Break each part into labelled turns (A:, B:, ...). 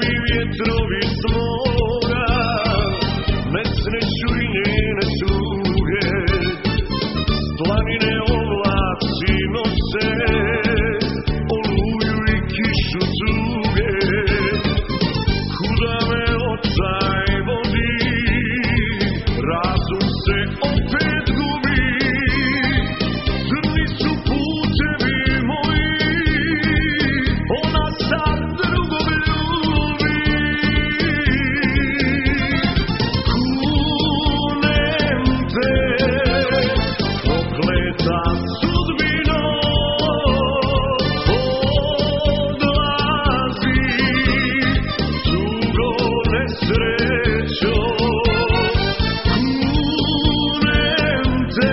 A: vjetrovi s mora, nesreću i njene tuge, s planine oblaci nose, oluju i kišu tuge. Kuda me očaj vodi, razum se opet gubi, crni su putevi moji, ona sad drugog ljubi. Kunem te, prokleta sudbino, odlazi, tugo nesrećo. Kunem te,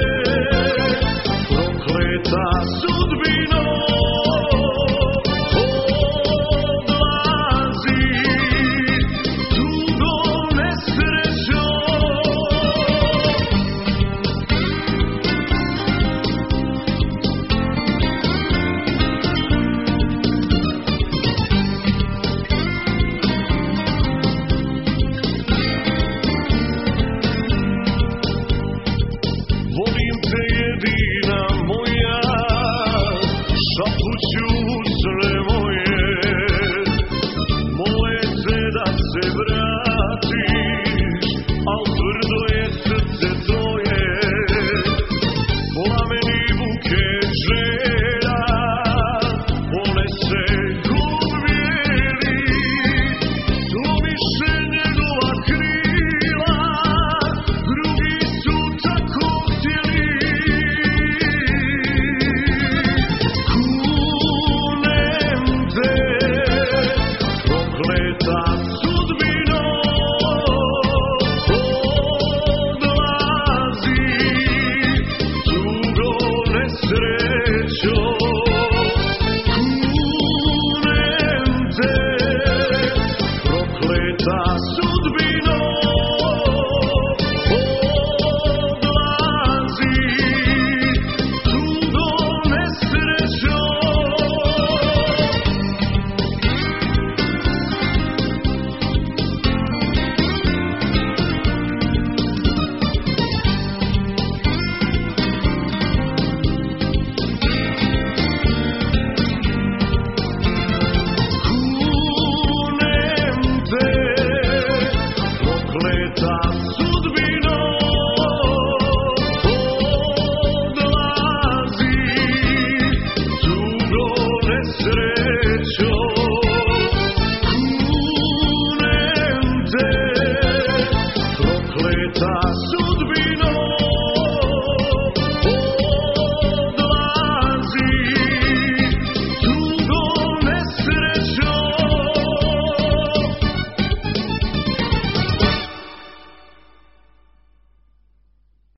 A: prokleta sudbino, odlazi, tugo nesrećo. Volim te jedina moja, šapuću usne moje, mole te da se vratiš, al tvrdo je srce tvoje. Plameni buket želja, one se gubili, slomiše njegova krila, drugi su tako htjeli. Kunem te, prokleta sudbino, odlazi, tugo nesrećo. Kunem te, prokleta sudbino,